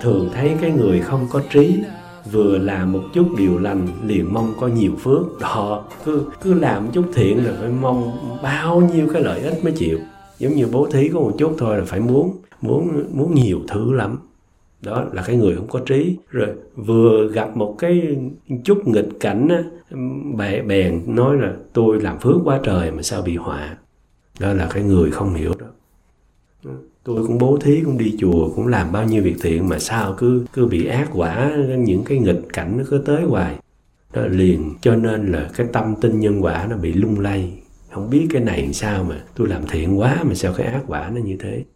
thường thấy cái người không có trí, vừa làm một chút điều lành liền mong có nhiều phước. Đó, cứ làm một chút thiện rồi phải mong bao nhiêu cái lợi ích mới chịu. Giống như bố thí có một chút thôi là phải muốn nhiều thứ lắm. Đó là cái người không có trí. Rồi vừa gặp một cái chút nghịch cảnh á, bèn nói là tôi làm phước quá trời mà sao bị họa. Đó là cái người không hiểu đó. Tôi cũng bố thí, cũng đi chùa, cũng làm bao nhiêu việc thiện mà sao cứ bị ác quả, những cái nghịch cảnh nó cứ tới hoài. Đó liền cho nên là cái tâm tin nhân quả nó bị lung lay. Không biết cái này làm sao mà tôi làm thiện quá mà sao cái ác quả nó như thế.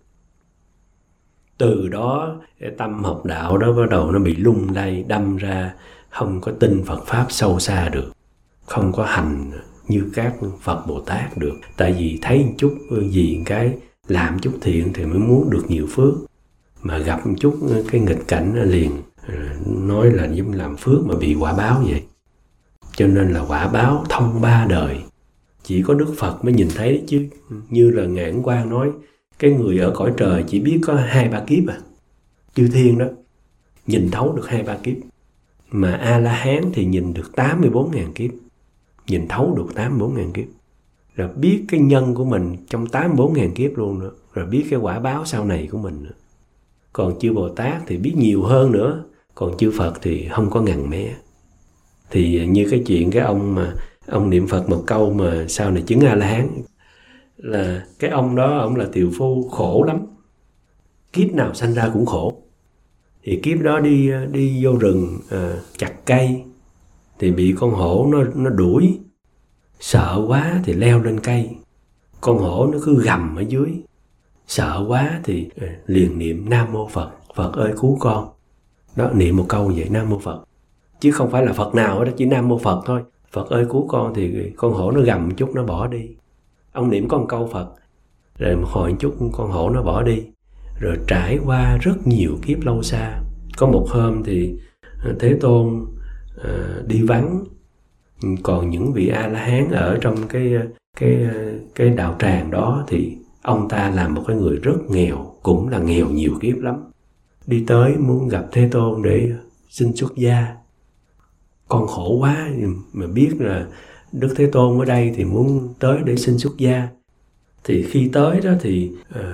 Từ đó cái tâm học đạo đó bắt đầu nó bị lung lay, đâm ra không có tin Phật Pháp sâu xa được, không có hành như các Phật Bồ Tát được. Tại vì thấy một chút gì cái làm chút thiện thì mới muốn được nhiều phước, mà gặp một chút cái nghịch cảnh liền nói là giống làm phước mà bị quả báo vậy. Cho nên là quả báo thông ba đời, chỉ có Đức Phật mới nhìn thấy chứ. Như là Ngài Ấn Quang nói, cái người ở cõi trời chỉ biết có 2-3 kiếp à. Chư thiên đó nhìn thấu được 2-3 kiếp, mà A-la-hán thì nhìn được 84.000 kiếp, nhìn thấu được 84.000 kiếp, rồi biết cái nhân của mình trong 84.000 kiếp luôn nữa, rồi biết cái quả báo sau này của mình nữa. Còn chư Bồ Tát thì biết nhiều hơn nữa, còn chư Phật thì không có ngần mé. Thì như cái chuyện cái ông mà ông niệm Phật một câu mà sau này chứng A-la-hán, là cái ông đó ông là tiều phu khổ lắm, kiếp nào sanh ra cũng khổ. Thì kiếp đó đi vô rừng chặt cây thì bị con hổ nó đuổi, sợ quá thì leo lên cây, con hổ nó cứ gầm ở dưới, sợ quá thì liền niệm Nam Mô Phật, Phật ơi cứu con. Đó, niệm một câu vậy, Nam Mô Phật, chứ không phải là Phật nào đó, chỉ Nam Mô Phật thôi. Phật ơi cứu con thì con hổ nó gầm một chút nó bỏ đi. Ông niệm có một câu Phật, rồi một hồi chút con hổ nó bỏ đi. Rồi trải qua rất nhiều kiếp lâu xa, có một hôm thì Thế Tôn đi vắng, còn những vị A-la-hán ở trong cái đạo tràng đó thì ông ta là một cái người rất nghèo, cũng là nghèo nhiều kiếp lắm. Đi tới muốn gặp Thế Tôn để xin xuất gia. Con khổ quá mà biết là Đức Thế Tôn ở đây thì muốn tới để xin xuất gia. Thì khi tới đó thì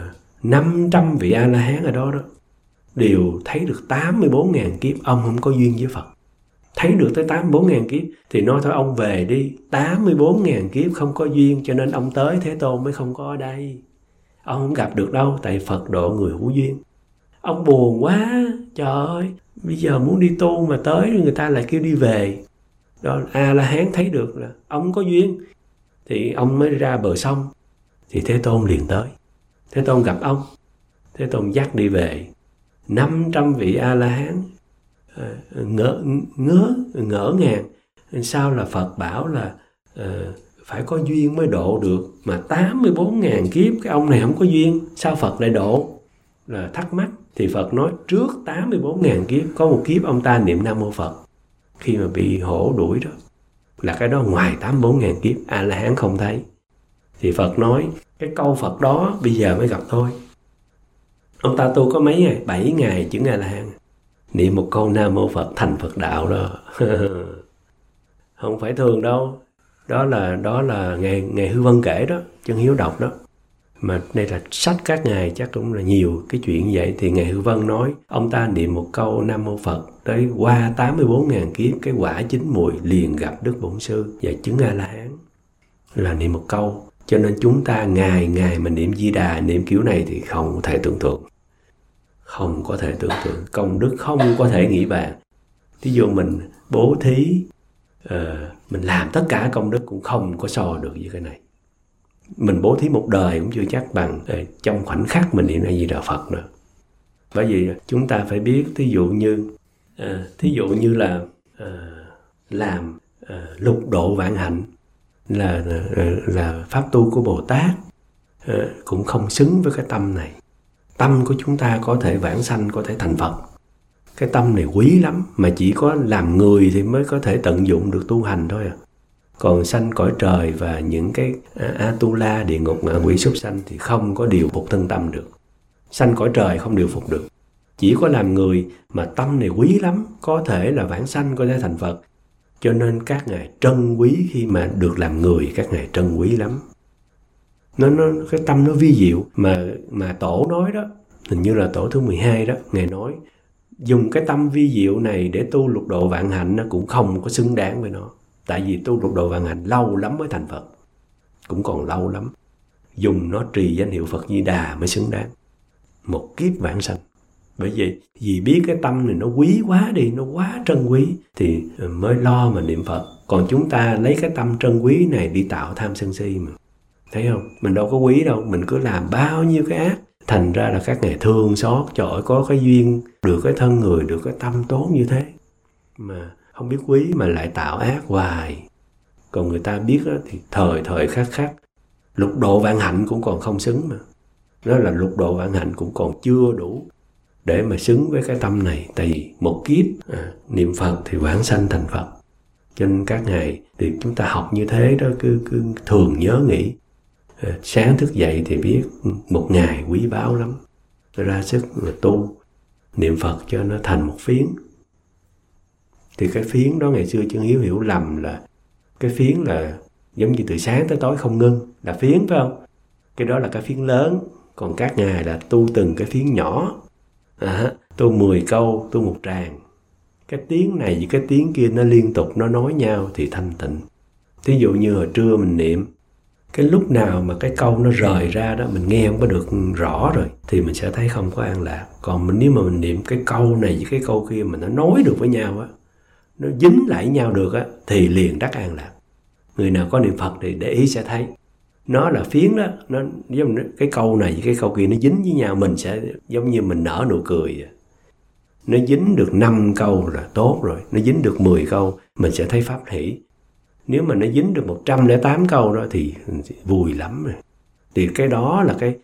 500 vị A-la-hán ở đó đều thấy được 84.000 kiếp ông không có duyên với Phật. Thấy được tới 84.000 kiếp thì nói thôi ông về đi, 84.000 kiếp không có duyên cho nên ông tới Thế Tôn mới không có ở đây. Ông không gặp được đâu, tại Phật độ người hữu duyên. Ông buồn quá, trời ơi, bây giờ muốn đi tu mà tới người ta lại kêu đi về. Đó, A-la-hán thấy được là ông có duyên thì ông mới ra bờ sông. Thì Thế Tôn liền tới. Thế Tôn gặp ông, Thế Tôn dắt đi về. 500 vị A-la-hán ngỡ ngàng. Sao là Phật bảo là phải có duyên mới độ được, mà 84.000 kiếp cái ông này không có duyên, sao Phật lại độ? Là thắc mắc. Thì Phật nói trước 84.000 kiếp có một kiếp ông ta niệm Nam Mô Phật khi mà bị hổ đuổi đó, là cái đó ngoài 84.000 kiếp A-la-hán không thấy. Thì Phật nói cái câu Phật đó bây giờ mới gặp thôi. Ông ta tu có mấy ngày? 7 ngày chứng A-la-hán, niệm một câu Nam Mô Phật thành Phật đạo đó. Không phải thường đâu. Đó là Ngài Hư Vân kể đó, Chân Hiếu đọc đó. Mà đây là sách các ngài chắc cũng là nhiều cái chuyện vậy. Thì Ngài Hư Vân nói ông ta niệm một câu Nam Mô Phật tới qua 84.000 kiếp, cái quả chín mùi liền gặp Đức Bổn Sư và chứng A-la-hán, là niệm một câu. Cho nên chúng ta ngày mà niệm Di Đà, niệm kiểu này thì không có thể tưởng tượng. Không có thể tưởng tượng, công đức không có thể nghĩ bàn. Thí dụ mình bố thí, mình làm tất cả công đức cũng không có so được với cái này. Mình bố thí một đời cũng chưa chắc bằng trong khoảnh khắc mình niệm A Di Đà Phật nữa. Bởi vì chúng ta phải biết, thí dụ như là làm lục độ vạn hạnh là pháp tu của Bồ Tát, cũng không xứng với cái tâm này. Tâm của chúng ta có thể vãng sanh, có thể thành Phật. Cái tâm này quý lắm, mà chỉ có làm người thì mới có thể tận dụng được tu hành thôi à. Còn sanh cõi trời và những cái Atula, địa ngục, ngạ quỷ, súc sanh thì không có điều phục thân tâm được. Sanh cõi trời không điều phục được. Chỉ có làm người mà tâm này quý lắm, có thể là vãng sanh, có thể thành Phật. Cho nên các ngài trân quý khi mà được làm người, các ngài trân quý lắm. Nó cái tâm nó vi diệu mà tổ nói đó, hình như là tổ thứ 12 đó, ngài nói dùng cái tâm vi diệu này để tu lục độ vạn hạnh nó cũng không có xứng đáng với nó. Tại vì tu lục độ vạn hạnh lâu lắm mới thành Phật, cũng còn lâu lắm. Dùng nó trì danh hiệu Phật Di Đà mới xứng đáng. Một kiếp vãng sanh. Bởi vì biết cái tâm này nó quý quá đi, nó quá trân quý thì mới lo mà niệm Phật. Còn chúng ta lấy cái tâm trân quý này đi tạo tham sân si mà. Thấy không? Mình đâu có quý đâu, mình cứ làm bao nhiêu cái ác. Thành ra là các ngài thương xót, trời ơi, có cái duyên, được cái thân người, được cái tâm tốt như thế. Mà không biết quý mà lại tạo ác hoài. Còn người ta biết đó, thì thời khắc lục độ vạn hạnh cũng còn không xứng mà. Đó là lục độ vạn hạnh cũng còn chưa đủ để mà xứng với cái tâm này. Tại vì một kiếp niệm Phật thì vãng sanh thành Phật. Cho nên các ngài thì chúng ta học như thế đó, cứ thường nhớ nghĩ. Sáng thức dậy thì biết một ngày quý báu lắm, ra sức mà tu niệm Phật cho nó thành một phiến. Thì cái phiến đó ngày xưa Chân Hiếu hiểu lầm là cái phiến là giống như từ sáng tới tối không ngưng là phiến, phải không? Cái đó là cái phiến lớn. Còn các ngài là tu từng cái phiến nhỏ. Tu 10 câu, tu một tràng. Cái tiếng này với cái tiếng kia nó liên tục nó nói nhau thì thanh tịnh. Thí dụ như hồi trưa mình niệm, cái lúc nào mà cái câu nó rời ra đó, mình nghe không có được rõ rồi thì mình sẽ thấy không có an lạc. Còn nếu mà mình niệm cái câu này với cái câu kia mà nó nối được với nhau á, nó dính lại nhau được á, thì liền đắc an lạc. Người nào có niệm Phật thì để ý sẽ thấy nó là phiến đó, nó giống cái câu này với cái câu kia nó dính với nhau, mình sẽ giống như mình nở nụ cười. Nó dính được 5 câu là tốt rồi, nó dính được 10 câu mình sẽ thấy pháp hỷ. Nếu mà nó dính được 108 câu đó thì vui lắm rồi. Thì cái đó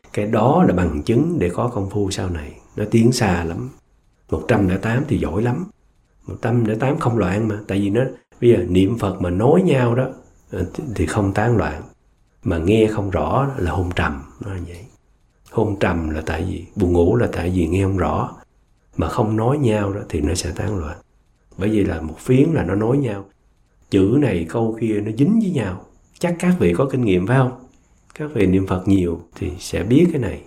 là bằng chứng để có công phu sau này. Nó tiến xa lắm. 108 thì giỏi lắm. 108 không loạn mà. Tại vì nó bây giờ niệm Phật mà nối nhau đó thì không tán loạn. Mà nghe không rõ là hôn trầm. Nó là vậy. Hôn trầm là tại vì buồn ngủ là tại vì nghe không rõ. Mà không nói nhau đó thì nó sẽ tán loạn. Bởi vì là một phiến là nó nối nhau. Chữ này câu kia nó dính với nhau. Chắc các vị có kinh nghiệm phải không? Các vị niệm Phật nhiều thì sẽ biết cái này.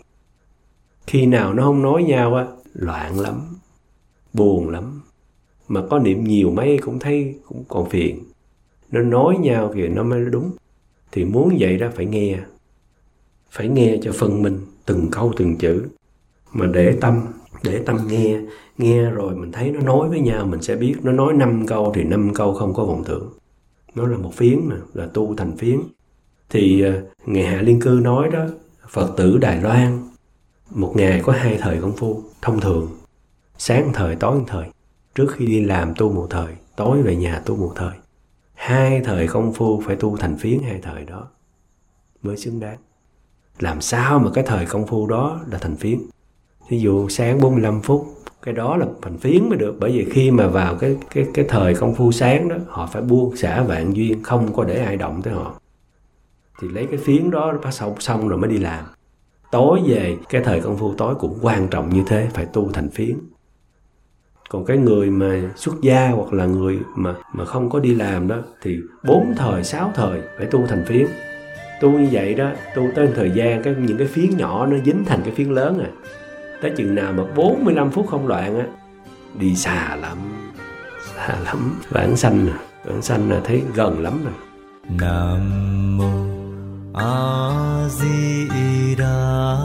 Khi nào nó không nói nhau á, loạn lắm, buồn lắm. Mà có niệm nhiều mấy cũng thấy cũng còn phiền. Nó nói nhau kìa nó mới đúng. Thì muốn vậy đó phải nghe. Phải nghe cho phân minh từng câu từng chữ. Mà để tâm nghe rồi mình thấy nó nói với nhau, mình sẽ biết nó nói 5 câu thì 5 câu không có vọng tưởng. Nó là một phiến mà, là tu thành phiến. Thì Ngài Hạ Liên Cư nói đó, Phật tử Đài Loan một ngày có 2 thời công phu thông thường. Sáng thời, tối thời. Trước khi đi làm tu một thời, tối về nhà tu một thời. 2 thời công phu phải tu thành phiến 2 thời đó mới xứng đáng. Làm sao mà cái thời công phu đó là thành phiến? Ví dụ sáng 45 phút, cái đó là thành phiến mới được. Bởi vì khi mà vào cái thời công phu sáng đó, họ phải buông xả vạn duyên, không có để ai động tới họ. Thì lấy cái phiến đó bắt xong rồi mới đi làm. Tối về, cái thời công phu tối cũng quan trọng như thế, phải tu thành phiến. Còn cái người mà xuất gia hoặc là người mà không có đi làm đó, thì 4 thời, 6 thời phải tu thành phiến. Tu như vậy đó, tu tới thời gian, những cái phiến nhỏ nó dính thành cái phiến lớn à. Tới chừng nào mà 45 phút không loạn á, đi xa lắm, vãng sanh là thấy gần lắm rồi. Nam mô A Di Đà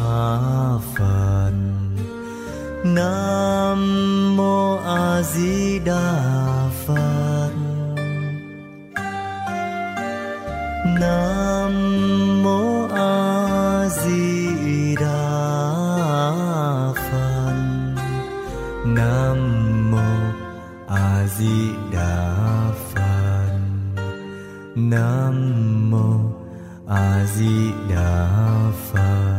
Phật. Nam mô A Di Đà Phật. Nam mô A Di Đà Phật. Nam mô A Di Đà Phật. Nam mô A Di Đà Phật.